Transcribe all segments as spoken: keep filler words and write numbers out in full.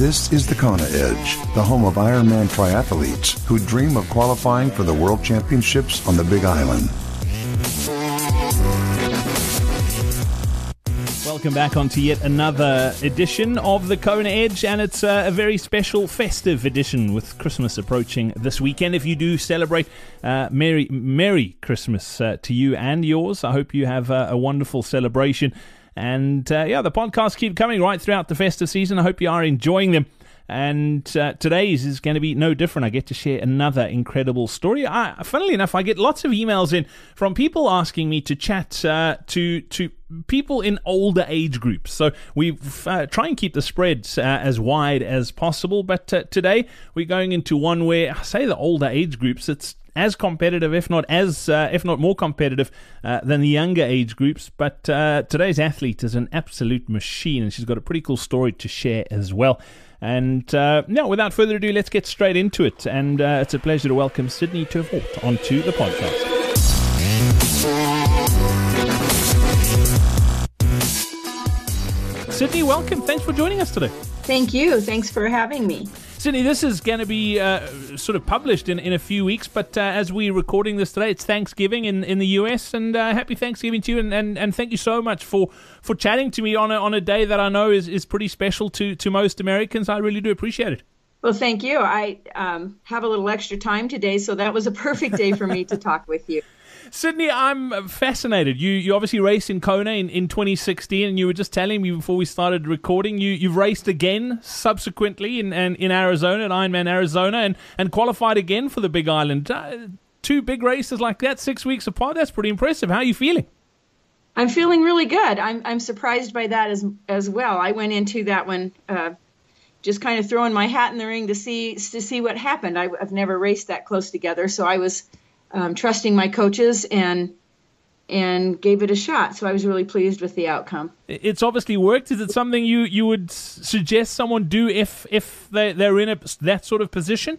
This is the Kona Edge, the home of Ironman triathletes who dream of qualifying for the World Championships on the Big Island. Welcome back onto yet another edition of the Kona Edge, and it's uh, a very special festive edition with Christmas approaching this weekend. If you do celebrate, uh, Merry Merry Christmas uh, to you and yours. I hope you have uh, a wonderful celebration. And uh, yeah, the podcasts keep coming right throughout the festive season. I hope you are enjoying them. And uh, today's is going to be no different. I get to share another incredible story. I, funnily enough, I get lots of emails in from people asking me to chat uh, to to people in older age groups. So we uh, try and keep the spread uh, as wide as possible. But uh, today we're going into one where I say the older age groups, it's as competitive, if not as, uh, if not more competitive uh, than the younger age groups. But uh, today's athlete is an absolute machine, and she's got a pretty cool story to share as well. And uh, now, without further ado, let's get straight into it. And uh, it's a pleasure to welcome Sydney Tervoort onto the podcast. Sydney, welcome. Thanks for joining us today. Thank you. Thanks for having me. Sydney, this is going to be uh, sort of published in, in a few weeks, but uh, as we're recording this today, it's Thanksgiving in, in the U S, and uh, happy Thanksgiving to you, and, and, and thank you so much for, for chatting to me on a, on a day that I know is, is pretty special to, to most Americans. I really do appreciate it. Well, thank you. I um, have a little extra time today, so that was a perfect day for me to talk with you. Sydney, I'm fascinated. You you obviously raced in Kona in, in twenty sixteen, and you were just telling me before we started recording, you, you've raced again subsequently in, in, in Arizona, at Ironman Arizona, and, and qualified again for the Big Island. Uh, two big races like that, six weeks apart, that's pretty impressive. How are you feeling? I'm feeling really good. I'm I'm surprised by that as as well. I went into that one uh, just kind of throwing my hat in the ring to see to see what happened. I, I've never raced that close together, so I was Um, trusting my coaches and and gave it a shot. So I was really pleased with the outcome. It's obviously worked. Is it something you, you would suggest someone do if if they, they're in a, that sort of position?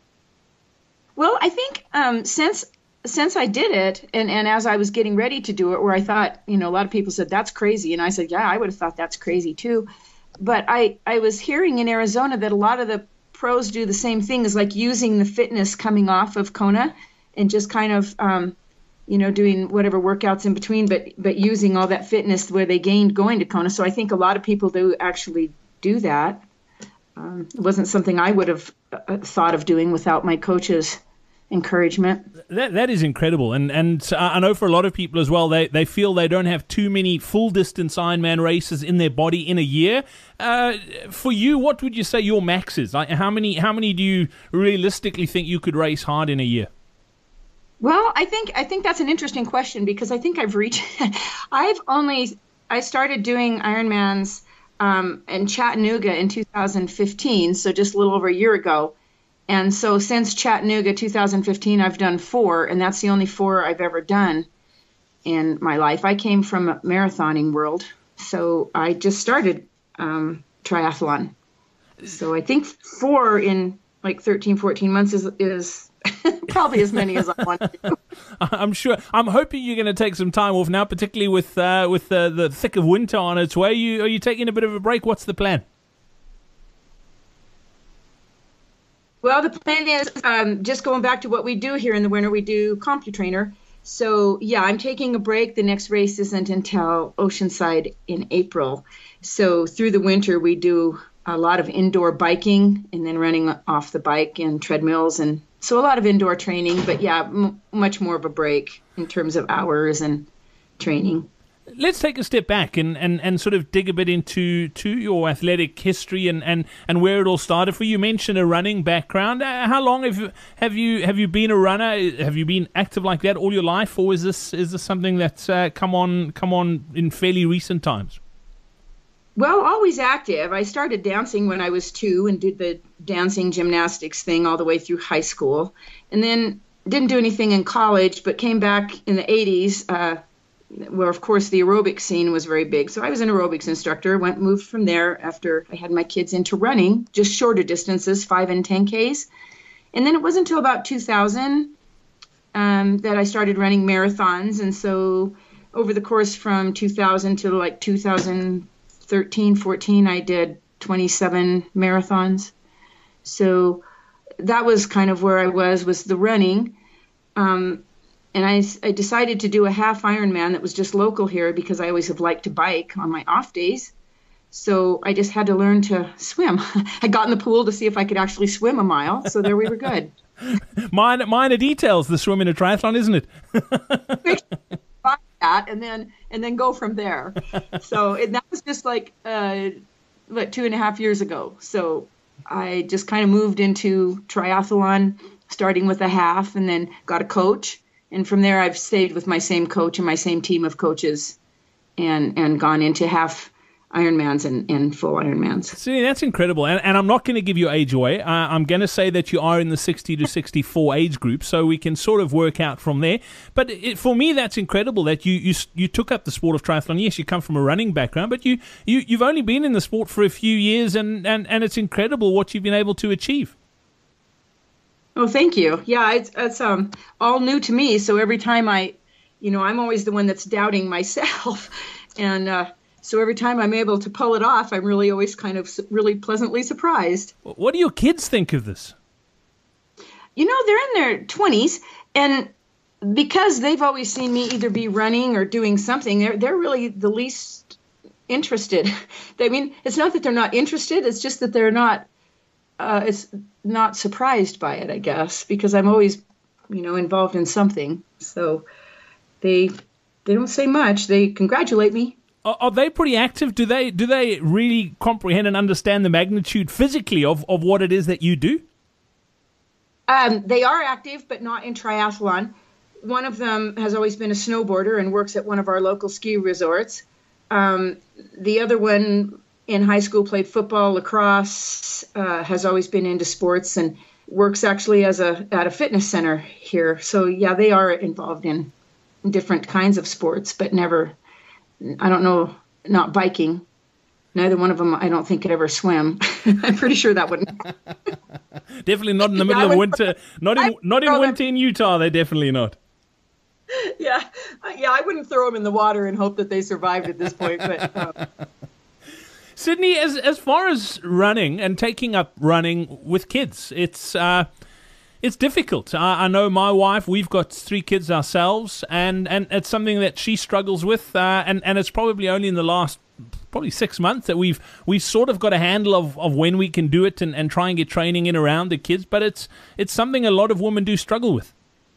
Well, I think um, since since I did it, and, and as I was getting ready to do it, where I thought, you know, a lot of people said, that's crazy. And I said, yeah, I would have thought that's crazy too. But I, I was hearing in Arizona that a lot of the pros do the same thing, as like using the fitness coming off of Kona and just kind of, um, you know, doing whatever workouts in between, but but using all that fitness where they gained going to Kona. So I think a lot of people do actually do that. Um, it wasn't something I would have uh, thought of doing without my coach's encouragement. That that is incredible, and and I know for a lot of people as well, they they feel they don't have too many full distance Ironman races in their body in a year. Uh, for you, what would you say your max is? Like, how many how many do you realistically think you could race hard in a year? Well, I think I think that's an interesting question, because I think I've reached. I've only I started doing Ironmans um, in Chattanooga in two thousand fifteen, so just a little over a year ago. And so since Chattanooga two thousand fifteen, I've done four, and that's the only four I've ever done in my life. I came from a marathoning world, so I just started um, triathlon. So I think four in like thirteen, fourteen months is is. Probably as many as I want to do. I'm sure. I'm hoping you're going to take some time off now, particularly with uh, with uh, the thick of winter on its way. You, are you taking a bit of a break? What's the plan? Well, the plan is um, just going back to what we do here in the winter. We do CompuTrainer. So, yeah, I'm taking a break. The next race isn't until Oceanside in April. So through the winter, we do a lot of indoor biking and then running off the bike and treadmills, and so a lot of indoor training, but yeah, m- much more of a break in terms of hours and training. Let's take a step back and, and, and sort of dig a bit into to your athletic history and, and, and where it all started for you. You mentioned a running background. Uh, how long have you, have you have you been a runner? Have you been active like that all your life, or is this is this something that's uh, come on come on in fairly recent times? Well, always active. I started dancing when I was two and did the dancing gymnastics thing all the way through high school. And then didn't do anything in college, but came back in the eighties, uh, where, of course, the aerobics scene was very big. So I was an aerobics instructor, went moved from there after I had my kids into running, just shorter distances, five and ten Ks. And then it wasn't until about two thousand um, that I started running marathons. And so over the course from two thousand to like two thousand thirteen, fourteen, I did twenty-seven marathons. So that was kind of where I was, was the running. Um, and I, I decided to do a half Ironman that was just local here because I always have liked to bike on my off days. So I just had to learn to swim. I got in the pool to see if I could actually swim a mile. So there we were good. minor, minor details, the swim in a triathlon, isn't it? that and then and then go from there. So it, that was just like uh, what two and a half years ago. So I just kind of moved into triathlon, starting with a half, and then got a coach. And from there, I've stayed with my same coach and my same team of coaches, and and gone into half Ironmans and, and full Ironmans. See, that's incredible. And, and I'm not going to give you age away. Uh, I'm going to say that you are in the sixty to sixty-four age group, so we can sort of work out from there. But it, for me, that's incredible that you, you you took up the sport of triathlon. Yes, you come from a running background, but you, you, you've only been in the sport for a few years, and, and, and it's incredible what you've been able to achieve. Oh, thank you. Yeah, it's, it's um all new to me, so every time I, you know, I'm always the one that's doubting myself. And uh So every time I'm able to pull it off, I'm really always kind of really pleasantly surprised. What do your kids think of this? You know, they're in their twenties, and because they've always seen me either be running or doing something, they're they're really the least interested. I mean, it's not that they're not interested; it's just that they're not. Uh, it's not surprised by it, I guess, because I'm always, you know, involved in something. So they they don't say much. They congratulate me. Are they pretty active? Do they do they really comprehend and understand the magnitude physically of, of what it is that you do? Um, they are active, but not in triathlon. One of them has always been a snowboarder and works at one of our local ski resorts. Um, the other one in high school played football, lacrosse, uh, has always been into sports, and works actually as a at a fitness center here. So yeah, they are involved in different kinds of sports, but never. I don't know, not biking. Neither one of them, I don't think, could ever swim. I'm pretty sure that wouldn't. Definitely not in the middle yeah, of winter. Not in I not in winter them. in Utah. They're definitely not. Yeah, yeah. I wouldn't throw them in the water and hope that they survived at this point. But um. Sydney, as as far as running and taking up running with kids, it's. Uh, It's difficult. I, I know my wife, we've got three kids ourselves, and, and it's something that she struggles with, uh, and, and it's probably only in the last probably six months that we've we've sort of got a handle of, of when we can do it and, and try and get training in around the kids, but it's it's something a lot of women do struggle with.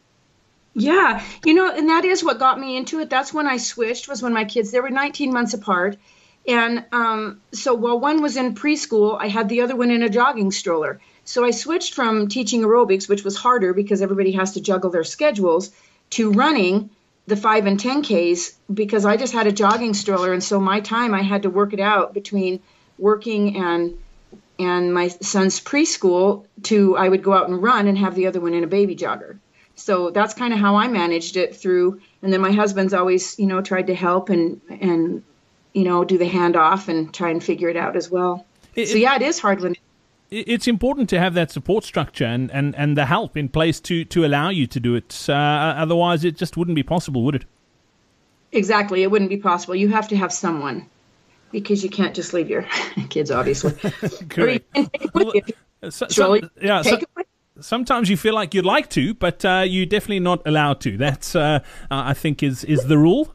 Yeah, you know, and that is what got me into it. That's when I switched, was when my kids, they were nineteen months apart, and um, so while one was in preschool, I had the other one in a jogging stroller. So I switched from teaching aerobics, which was harder because everybody has to juggle their schedules, to running the five and ten Ks because I just had a jogging stroller. And so my time, I had to work it out between working and and my son's preschool to I would go out and run and have the other one in a baby jogger. So that's kind of how I managed it through. And then my husband's always, you know, tried to help and, and you know, do the handoff and try and figure it out as well. It, so, yeah, it is hard when it's important to have that support structure and, and, and the help in place to, to allow you to do it. Uh, otherwise, it just wouldn't be possible, would it? Exactly. It wouldn't be possible. You have to have someone because you can't just leave your kids, obviously. Correct. Well, so, so, yeah, so, sometimes you feel like you'd like to, but uh, you're definitely not allowed to. That's, uh, uh, I think, is, is the rule.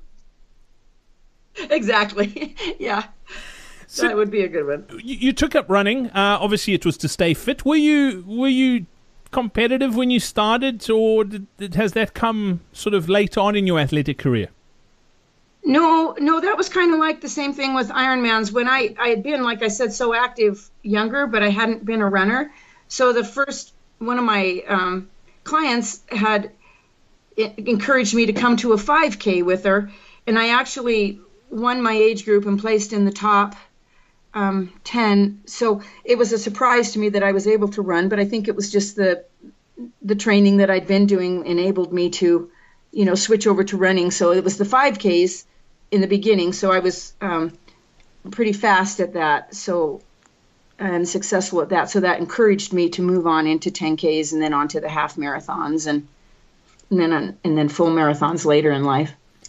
Exactly. Yeah. So that would be a good one. You, you took up running. Uh, obviously, it was to stay fit. Were you were you competitive when you started, or did, did, has that come sort of later on in your athletic career? No, no, that was kind of like the same thing with Ironmans. When I, I had been, like I said, so active younger, but I hadn't been a runner. So the first one of my um, clients had encouraged me to come to a five K with her, and I actually won my age group and placed in the top Um, ten. So it was a surprise to me that I was able to run, but I think it was just the the training that I'd been doing enabled me to, you know, switch over to running. So it was the five Ks in the beginning. So I was um, pretty fast at that. So and successful at that. So that encouraged me to move on into ten Ks and then on to the half marathons and, and then on, and then full marathons later in life.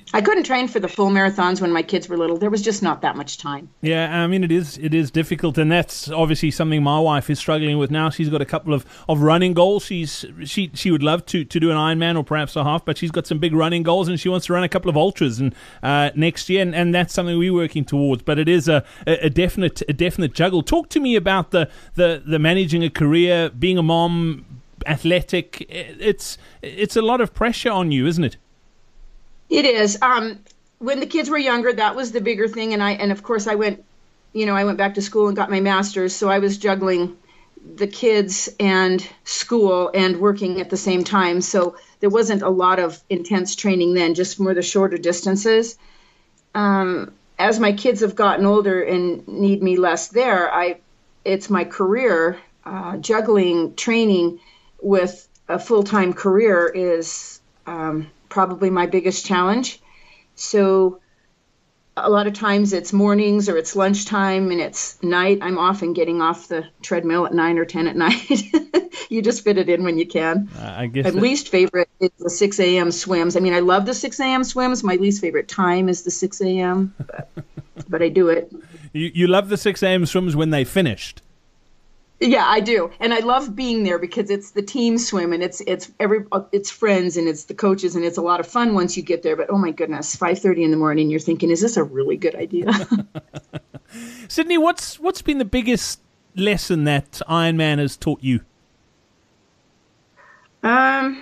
I couldn't train for the full marathons when my kids were little. There was just not that much time. Yeah, I mean, it is it is difficult, and that's obviously something my wife is struggling with now. She's got a couple of, of running goals. She's she she would love to, to do an Ironman or perhaps a half, but she's got some big running goals, and she wants to run a couple of ultras and uh, next year, and, and that's something we're working towards. But it is a, a definite a definite juggle. Talk to me about the, the, the managing a career, being a mom, athletic. It's it's a lot of pressure on you, isn't it? It is. Um, when the kids were younger, that was the bigger thing. And I, and of course I went, you know, I went back to school and got my master's. So I was juggling the kids and school and working at the same time. So there wasn't a lot of intense training then, just more the shorter distances. Um, as my kids have gotten older and need me less there, I, it's my career, uh, juggling training with a full-time career is, um, probably my biggest challenge. So a lot of times it's mornings or it's lunchtime and it's night. I'm often getting off the treadmill at nine or ten at night. You just fit it in when you can. Uh, I guess my that... least favorite is the six a.m. swims. I mean, I love the six a.m. swims. My least favorite time is the six a.m., but, but I do it. You, you love the six a.m. swims when they finished. Yeah, I do, and I love being there because it's the team swim, and it's it's every it's friends, and it's the coaches, and it's a lot of fun once you get there. But oh my goodness, five thirty in the morning, you're thinking, is this a really good idea? Sydney, what's what's been the biggest lesson that Ironman has taught you? Um,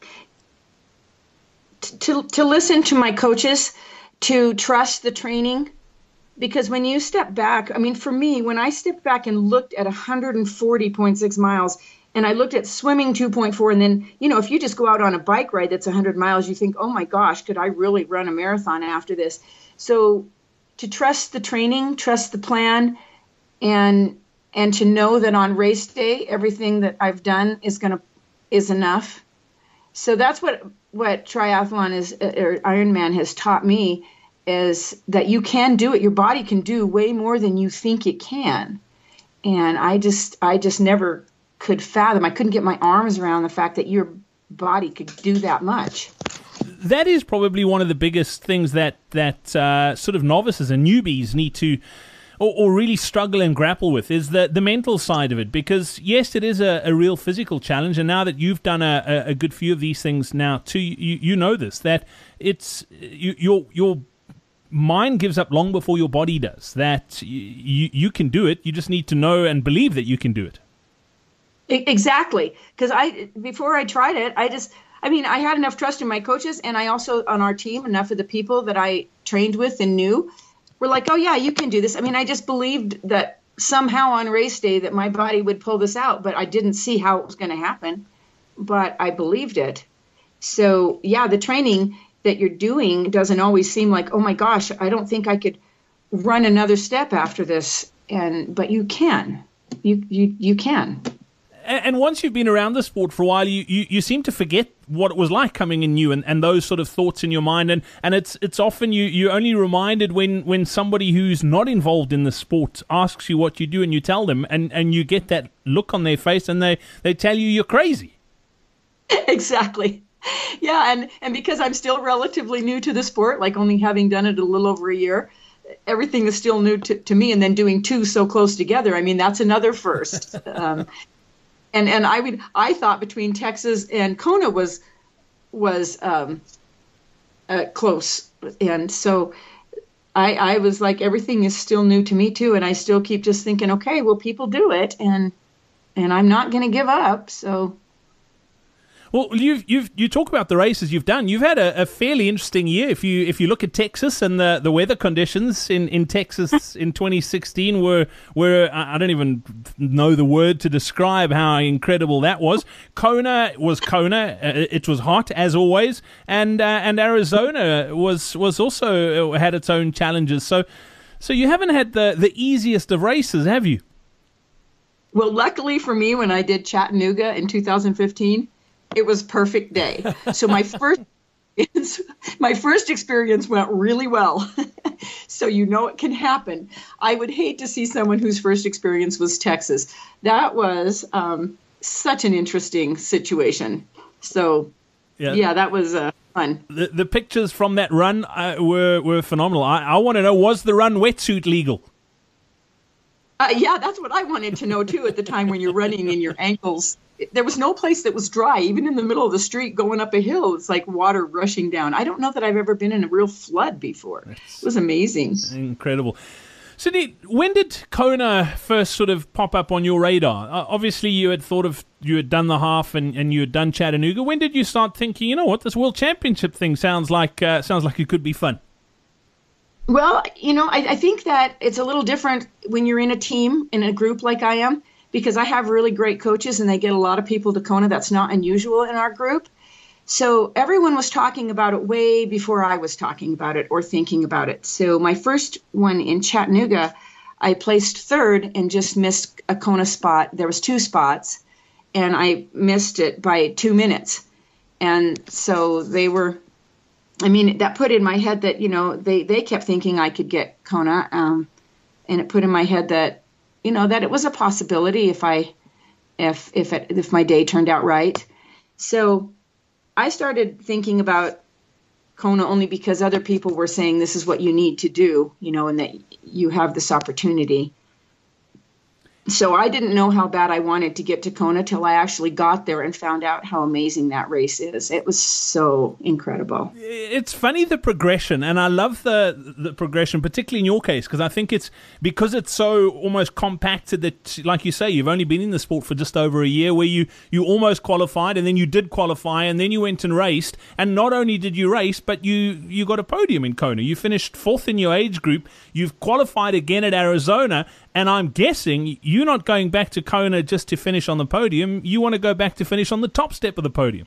to to listen to my coaches, to trust the training. Because when you step back, I mean, for me, when I stepped back and looked at one hundred forty point six miles and I looked at swimming two point four, and then, you know, if you just go out on a bike ride that's one hundred miles, you think, oh my gosh, could I really run a marathon after this? So to trust the training, trust the plan, and and to know that on race day, everything that I've done is going to is enough. So that's what what triathlon is, or Ironman has taught me, is that you can do it. Your body can do way more than you think it can. And I just, I just never could fathom. I couldn't get my arms around the fact that your body could do that much. That is probably one of the biggest things that, that uh, sort of novices and newbies need to, or, or really struggle and grapple with, is the, the mental side of it. Because yes, it is a, a real physical challenge. And now that you've done a, a good few of these things now too, you, you know this, that it's, you, you're, you're, mind gives up long before your body does. That you, you, you can do it. You just need to know and believe that you can do it. Exactly. Because I, before I tried it, I just, I mean, I had enough trust in my coaches, and I also, on our team, enough of the people that I trained with and knew were like, oh yeah, you can do this. I mean, I just believed that somehow on race day that my body would pull this out, but I didn't see how it was going to happen, but I believed it. So yeah, the training that you're doing doesn't always seem like, oh my gosh, I don't think I could run another step after this. And but you can, you you you can. And, and once you've been around the sport for a while, you, you, you seem to forget what it was like coming in new, and, and those sort of thoughts in your mind. And, and it's it's often you you only reminded when, when somebody who's not involved in the sport asks you what you do, and you tell them, and, and you get that look on their face, and they, they tell you you're crazy. Exactly. Yeah, and, and because I'm still relatively new to the sport, like only having done it a little over a year, everything is still new to, to me. And then doing two so close together, I mean, that's another first. um, and and I would I thought between Texas and Kona was was um, uh, close, and so I I was like, everything is still new to me too, and I still keep just thinking, okay, well, people do it, and and I'm not going to give up, so. Well, you've you've you talk about the races you've done. You've had a, a fairly interesting year. If you if you look at Texas, and the, the weather conditions in, in Texas in twenty sixteen were were I don't even know the word to describe how incredible that was. Kona was Kona. Uh, it was hot as always, and uh, and Arizona was was also had its own challenges. So so you haven't had the, the easiest of races, have you? Well, luckily for me, when I did Chattanooga in two thousand fifteen. It was perfect day. So my first my first experience went really well. So you know it can happen. I would hate to see someone whose first experience was Texas. That was um, such an interesting situation. So yeah, yeah that was uh, fun. The, the pictures from that run uh, were, were phenomenal. I, I want to know, was the run wetsuit legal? Uh, yeah, that's what I wanted to know, too, at the time when you're running and your ankles. There was no place that was dry, even in the middle of the street going up a hill. It's like water rushing down. I don't know that I've ever been in a real flood before. It was amazing. Incredible. Sydney, when did Kona first sort of pop up on your radar? Uh, obviously, you had thought of, you had done the half and, and you had done Chattanooga. When did you start thinking, you know what, this World Championship thing sounds like uh, sounds like it could be fun? Well, you know, I, I think that it's a little different when you're in a team, in a group like I am, because I have really great coaches and they get a lot of people to Kona. That's not unusual in our group. So everyone was talking about it way before I was talking about it or thinking about it. So my first one in Chattanooga, I placed third and just missed a Kona spot. There was two spots, and I missed it by two minutes. And so they were, I mean, that put in my head that, you know, they, they kept thinking I could get Kona. Um, and it put in my head that, you know, that it was a possibility if I, if, if, it, if my day turned out right. So I started thinking about Kona only because other people were saying this is what you need to do, you know, and that you have this opportunity. So I didn't know how bad I wanted to get to Kona till I actually got there and found out how amazing that race is. It was so incredible. It's funny, the progression, and I love the the progression, particularly in your case, because I think it's because it's so almost compacted that, like you say, you've only been in the sport for just over a year, where you, you almost qualified, and then you did qualify, and then you went and raced, and not only did you race, but you, you got a podium in Kona. You finished fourth in your age group. You've qualified again at Arizona, and I'm guessing you're not going back to Kona just to finish on the podium. You want to go back to finish on the top step of the podium.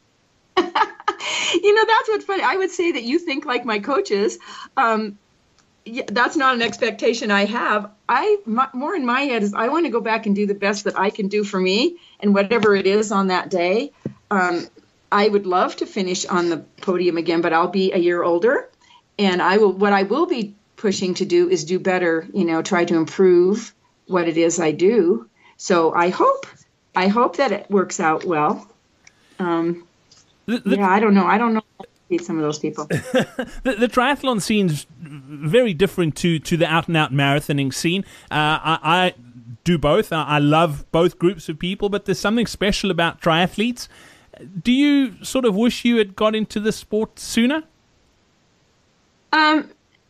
You know, that's what's funny. I would say that you think like my coaches. Um, yeah, that's not an expectation I have. I my, more in my head is I want to go back and do the best that I can do for me, and whatever it is on that day. Um, I would love to finish on the podium again, but I'll be a year older, and I will. What I will be pushing to do is do better, you know, try to improve what it is I do. So I hope, I hope that it works out well. Um, the, the, yeah, I don't know. I don't know how to beat some of those people. the, the triathlon scene's very different to, to the out-and-out marathoning scene. Uh, I, I do both. I, I love both groups of people, but there's something special about triathletes. Do you sort of wish you had got into the sport sooner? Um.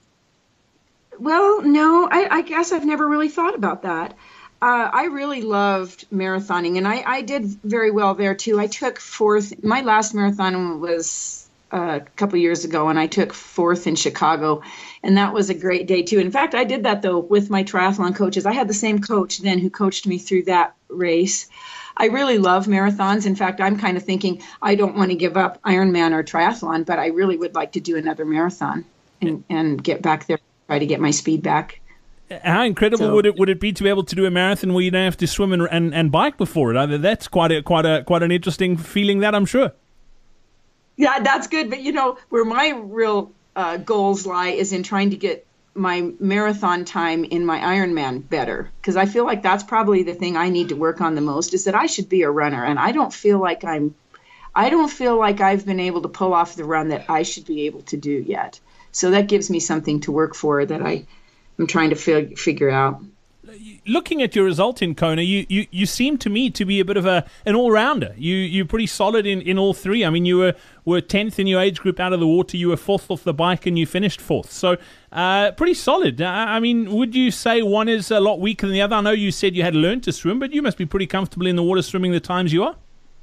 Well, no, I, I guess I've never really thought about that. Uh, I really loved marathoning, and I, I did very well there, too. I took fourth. My last marathon was uh, a couple years ago, and I took fourth in Chicago, and that was a great day, too. In fact, I did that, though, with my triathlon coaches. I had the same coach then who coached me through that race. I really love marathons. In fact, I'm kind of thinking I don't want to give up Ironman or triathlon, but I really would like to do another marathon and, and get back there. Try to get my speed back. How incredible so, would it would it be to be able to do a marathon where you don't have to swim and and, and bike before it? That's quite a quite a quite an interesting feeling, that I'm sure. Yeah, that's good. But you know, where my real uh, goals lie is in trying to get my marathon time in my Ironman better, because I feel like that's probably the thing I need to work on the most. Is that I should be a runner, and I don't feel like I'm. I don't feel like I've been able to pull off the run that I should be able to do yet. So that gives me something to work for that I am trying to fig- figure out. Looking at your result in Kona, you, you, you seem to me to be a bit of a an all-rounder. You, you're pretty solid in, in all three. I mean, you were, were tenth in your age group out of the water, you were fourth off the bike, and you finished fourth. So uh, pretty solid. Uh, I mean, would you say one is a lot weaker than the other? I know you said you had learned to swim, but you must be pretty comfortable in the water swimming the times you are.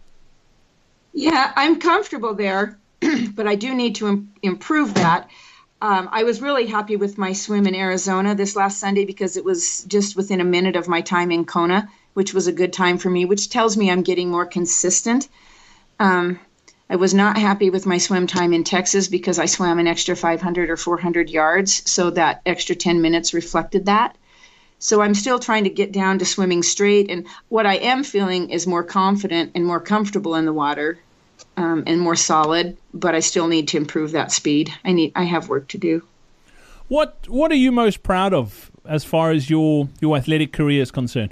Yeah, I'm comfortable there, but I do need to im- improve that. Um, I was really happy with my swim in Arizona this last Sunday because it was just within a minute of my time in Kona, which was a good time for me, which tells me I'm getting more consistent. Um, I was not happy with my swim time in Texas because I swam an extra five hundred or four hundred yards, so that extra ten minutes reflected that. So I'm still trying to get down to swimming straight, and what I am feeling is more confident and more comfortable in the water. Um, and more solid, but I still need to improve that speed. I need. I have work to do. What What are you most proud of as far as your, your athletic career is concerned?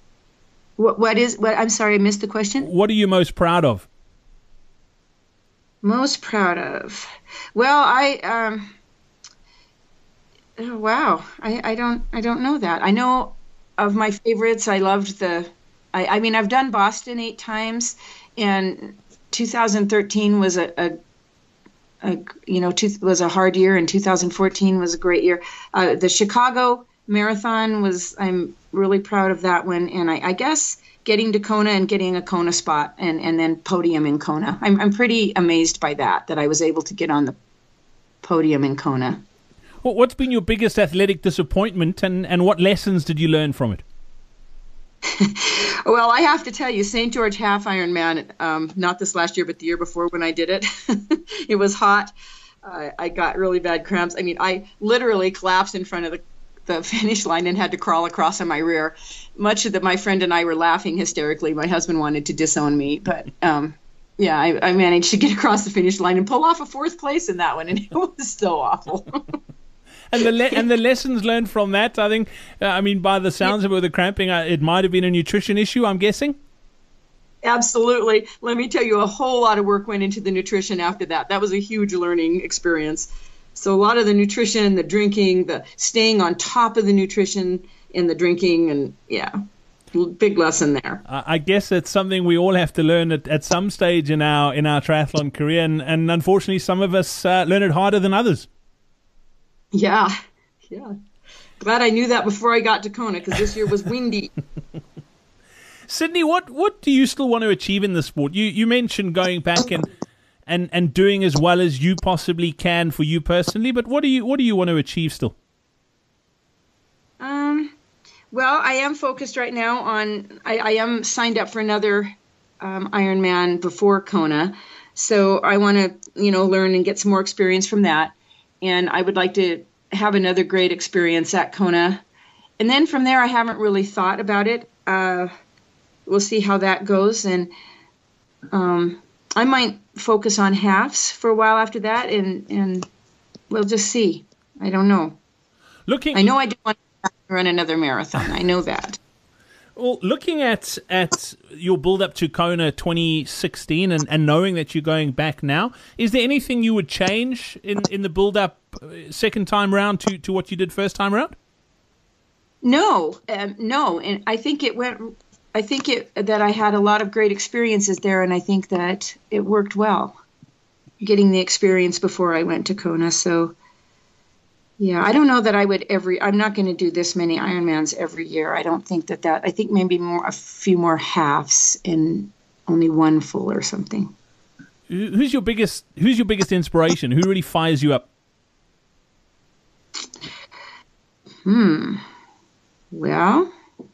What What is? What? I'm sorry, I missed the question. What are you most proud of? Most proud of. Well, I um oh, wow. I, I don't I don't know that. I know of my favorites. I loved the I, I mean I've done Boston eight times, and two thousand thirteen was a, a, a you know two, was a hard year, and two thousand fourteen was a great year. Uh, the Chicago Marathon was I'm really proud of that one, and I, I guess getting to Kona and getting a Kona spot and, and then podium in Kona. I'm I'm pretty amazed by that, that I was able to get on the podium in Kona. Well, what's been your biggest athletic disappointment, and, and what lessons did you learn from it? Well, I have to tell you, Saint George Half Ironman, um, not this last year, but the year before when I did it, it was hot. Uh, I got really bad cramps. I mean, I literally collapsed in front of the the finish line and had to crawl across on my rear. Much of that, my friend and I were laughing hysterically. My husband wanted to disown me, but um, yeah, I, I managed to get across the finish line and pull off a fourth place in that one, and it was so awful. And the le- and the lessons learned from that, I think, uh, I mean, by the sounds of it with the cramping, uh, it might have been a nutrition issue, I'm guessing? Absolutely. Let me tell you, a whole lot of work went into the nutrition after that. That was a huge learning experience. So a lot of the nutrition, the drinking, the staying on top of the nutrition and the drinking, and yeah, big lesson there. I guess it's something we all have to learn at, at some stage in our in our triathlon career, and, and unfortunately some of us uh, learn it harder than others. Yeah, yeah. Glad I knew that before I got to Kona, because this year was windy. Sydney, what, what do you still want to achieve in the sport? You you mentioned going back and And, and doing as well as you possibly can for you personally, but what do you what do you want to achieve still? Um, well, I am focused right now on. I, I am signed up for another um, Ironman before Kona, so I want to you know learn and get some more experience from that, and I would like to have another great experience at Kona, and then from there I haven't really thought about it. Uh, we'll see how that goes, and um. I might focus on halves for a while after that, and, and we'll just see. I don't know. Looking, I know I do want to run another marathon. I know that. Well, looking at at your build-up to Kona twenty sixteen and, and knowing that you're going back now, is there anything you would change in, in the build-up second time round to, to what you did first time round? No, um, no. And I think it went... I think it, that I had a lot of great experiences there, and I think that it worked well, getting the experience before I went to Kona. So, yeah, I don't know that I would every, I'm not going to do this many Ironmans every year. I don't think that that, I think maybe more, a few more halves and only one full or something. Who's your biggest, who's your biggest inspiration? Who really fires you up? Hmm. Well...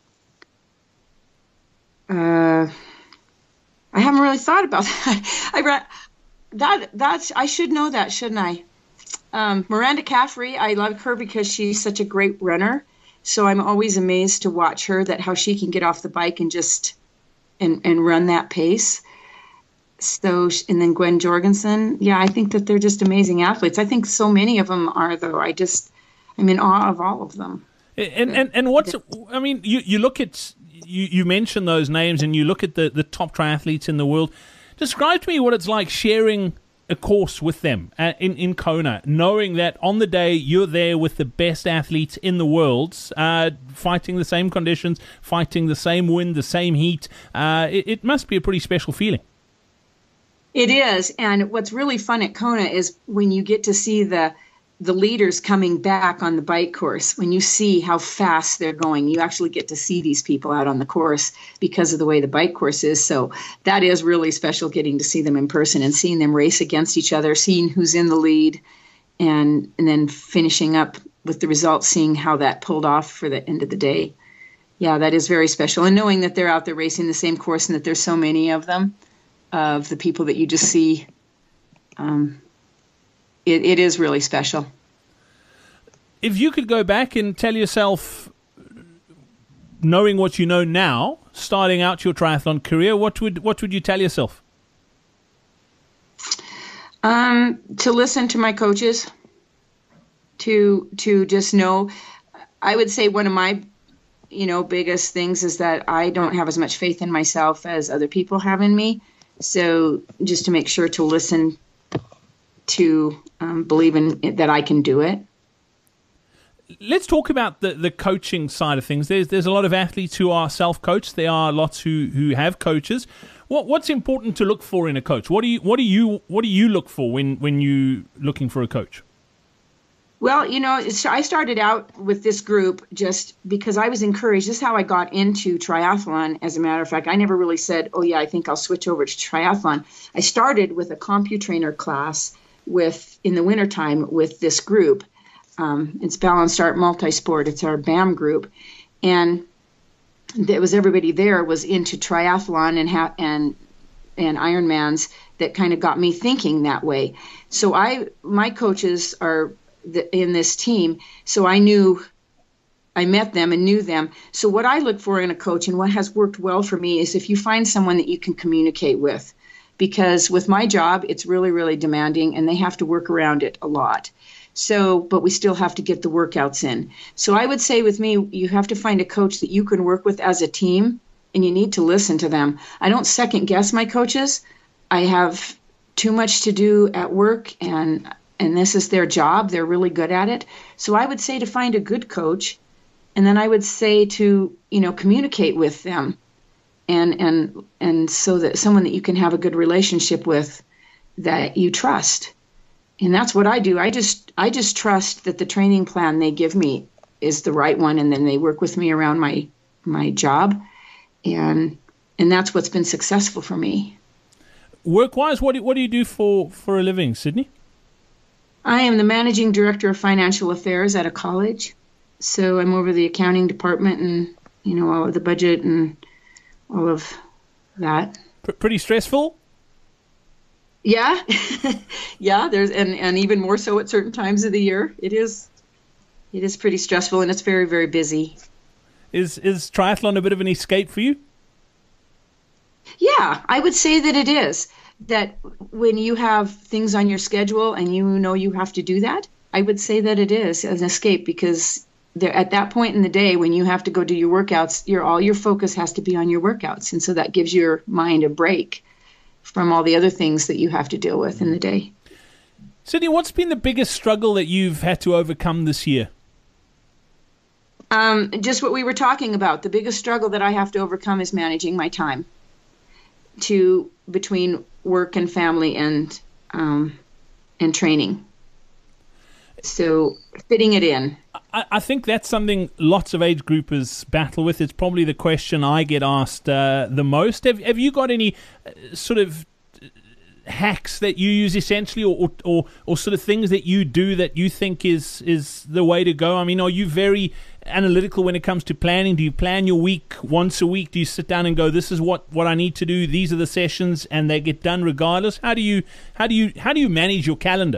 Uh, I haven't really thought about that. I read that. That's I should know that, shouldn't I? Um, Miranda Caffrey. I love her because she's such a great runner. So I'm always amazed to watch her, that how she can get off the bike and just and and run that pace. So and then Gwen Jorgensen. Yeah, I think that they're just amazing athletes. I think so many of them are, though. I just I'm in awe of all of them. And and and what's I mean, you you look at. You, you mention those names and you look at the, the top triathletes in the world. Describe to me what it's like sharing a course with them uh, in, in Kona, knowing that on the day you're there with the best athletes in the world, uh, fighting the same conditions, fighting the same wind, the same heat. Uh, it, it must be a pretty special feeling. It is. And what's really fun at Kona is when you get to see the the leaders coming back on the bike course. When you see how fast they're going, you actually get to see these people out on the course because of the way the bike course is. So that is really special, getting to see them in person and seeing them race against each other, seeing who's in the lead, and and then finishing up with the results, seeing how that pulled off for the end of the day. Yeah, that is very special. And knowing that they're out there racing the same course and that there's so many of them, of the people that you just see, um, It, it is really special. If you could go back and tell yourself, knowing what you know now, starting out your triathlon career, what would what would you tell yourself? Um, to listen to my coaches, to to just know. I would say one of my, you know, biggest things is that I don't have as much faith in myself as other people have in me. So just to make sure to listen to um, believe in it, that I can do it. Let's talk about the, the coaching side of things. There's there's a lot of athletes who are self-coached. There are lots who, who have coaches. What what's important to look for in a coach? What do you what do you what do you look for when when you looking for a coach? Well, you know, it's, I started out with this group just because I was encouraged. This is how I got into triathlon. As a matter of fact, I never really said, "Oh yeah, I think I'll switch over to triathlon." I started with a CompuTrainer class with in the wintertime with this group. Um, it's Balanced Art Multisport. It's our B A M group, and there was everybody there was into triathlon and ha- and and Ironmans. That kind of got me thinking that way. So I, my coaches are the, in this team, so I knew, I met them and knew them. So what I look for in a coach and what has worked well for me is if you find someone that you can communicate with, because with my job it's really really demanding and they have to work around it a lot. So, but we still have to get the workouts in. So I would say with me, you have to find a coach that you can work with as a team, and you need to listen to them. I don't second guess my coaches. I have too much to do at work, and and this is their job. They're really good at it. So I would say to find a good coach, and then I would say to, you know, communicate with them, and and and so that someone that you can have a good relationship with that you trust. And that's what I do. I just I just trust that the training plan they give me is the right one, and then they work with me around my my job, and and that's what's been successful for me. Work-wise, what do, what do you do for, for a living, Sydney? I am the managing director of financial affairs at a college, so I'm over the accounting department and you know all of the budget and all of that. P- pretty stressful. Yeah, yeah. There's and, and even more so at certain times of the year. It is, it is pretty stressful, and it's very very busy. Is is triathlon a bit of an escape for you? Yeah, I would say that it is. That when you have things on your schedule and you know you have to do that, I would say that it is an escape, because there, at that point in the day when you have to go do your workouts, your all your focus has to be on your workouts, and so that gives your mind a break from all the other things that you have to deal with in the day. Sydney, what's been the biggest struggle that you've had to overcome this year? Um, just what we were talking about. The biggest struggle that I have to overcome is managing my time to between work and family and um, and training. So fitting it in. I, I think that's something lots of age groupers battle with. It's probably the question I get asked uh, the most. Have, have you got any uh, sort of hacks that you use essentially, or, or or sort of things that you do that you think is is the way to go? I mean, are you very analytical when it comes to planning? Do you plan your week once a week? Do you sit down and go, this is what, what I need to do, these are the sessions, and they get done regardless? How do you how do you how do you manage your calendar?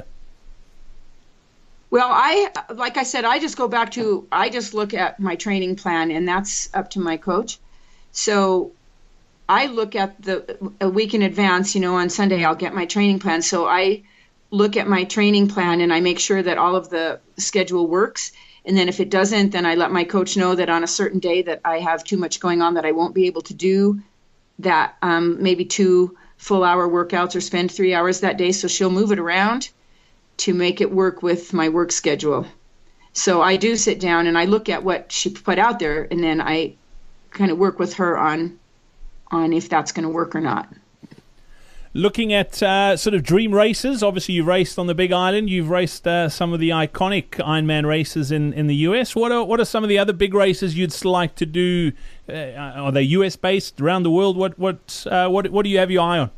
Well, I like I said, I just go back to I just look at my training plan, and that's up to my coach. So I look at the a week in advance. You know, on Sunday I'll get my training plan. So I look at my training plan and I make sure that all of the schedule works. And then if it doesn't, then I let my coach know that on a certain day that I have too much going on that I won't be able to do that, um, maybe two full hour workouts or spend three hours that day. So she'll move it around to make it work with my work schedule. So I do sit down and I look at what she put out there, and then I kind of work with her on on if that's going to work or not. Looking at uh, sort of dream races, obviously you've raced on the Big Island, you've raced uh, some of the iconic Ironman races in, in the U S. What are what are some of the other big races you'd like to do? Uh, are they U S based, around the world? What what uh, what what do you have your eye on?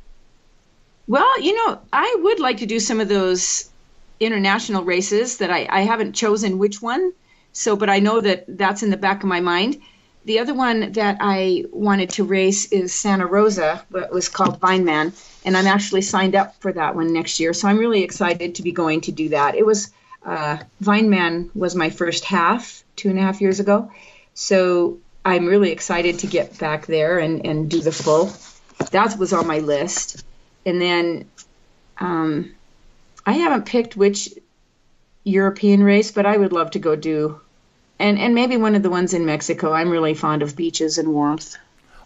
Well, you know, I would like to do some of those international races that I, I haven't chosen which one. So, but I know that that's in the back of my mind. The other one that I wanted to race is Santa Rosa, but it was called Vineman, and I'm actually signed up for that one next year. So I'm really excited to be going to do that. It was uh, Vineman was my first half two and a half years ago, so I'm really excited to get back there and, and do the full. That was on my list. And then um, I haven't picked which European race, but I would love to go do, and, and maybe one of the ones in Mexico. I'm really fond of beaches and warmth.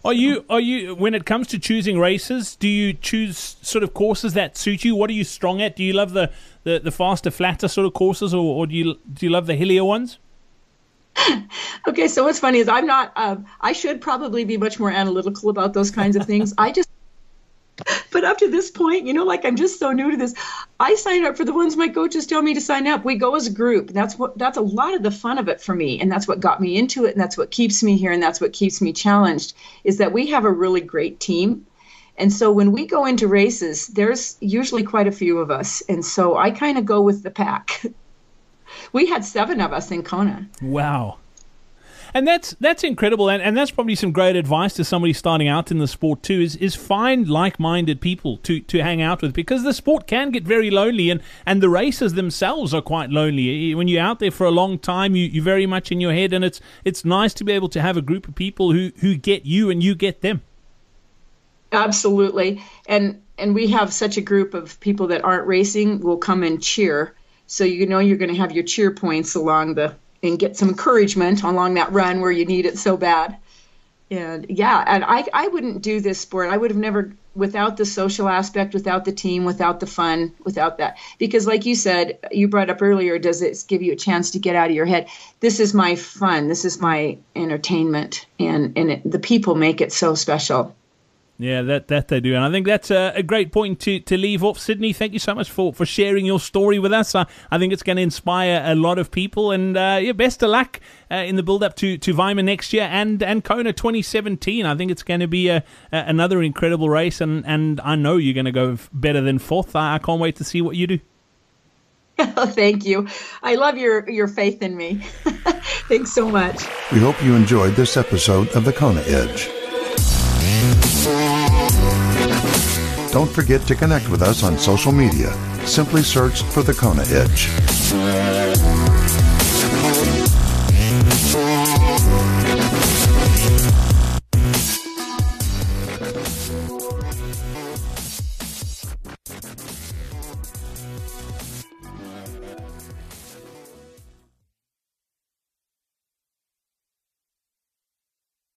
Are you, are you, when it comes to choosing races, do you choose sort of courses that suit you? What are you strong at? Do you love the, the, the faster, flatter sort of courses, or, or do you do you love the hillier ones? Okay, so what's funny is I'm not, um, I should probably be much more analytical about those kinds of things. I just, but up to this point, you know, like I'm just so new to this. I sign up for the ones my coaches tell me to sign up. We go as a group. That's what, that's a lot of the fun of it for me. And that's what got me into it. And that's what keeps me here. And that's what keeps me challenged, is that we have a really great team. And so when we go into races, there's usually quite a few of us. And so I kind of go with the pack. We had seven of us in Kona. Wow. And that's that's incredible, and, and that's probably some great advice to somebody starting out in the sport too, is is find like-minded people to, to hang out with, because the sport can get very lonely, and, and the races themselves are quite lonely. When you're out there for a long time, you, you're very much in your head, and it's it's nice to be able to have a group of people who, who get you and you get them. Absolutely. And and we have such a group of people that aren't racing will come and cheer. So you know you're going to have your cheer points along the, and get some encouragement along that run where you need it so bad. And yeah, and I, I wouldn't do this sport. I would have never, without the social aspect, without the team, without the fun, without that. Because like you said, you brought up earlier, does it give you a chance to get out of your head? This is my fun. This is my entertainment. And, and it, the people make it so special. Yeah, that that they do. And I think that's a, a great point to, to leave off. Sydney, thank you so much for, for sharing your story with us. Uh, I think it's going to inspire a lot of people. And uh, yeah, best of luck uh, in the build-up to, to Weimar next year and, and Kona twenty seventeen. I think it's going to be a, a, another incredible race. And, and I know you're going to go better than fourth. I, I can't wait to see what you do. Oh, thank you. I love your, your faith in me. Thanks so much. We hope you enjoyed this episode of The Kona Edge. Don't forget to connect with us on social media. Simply search for The Kona Edge.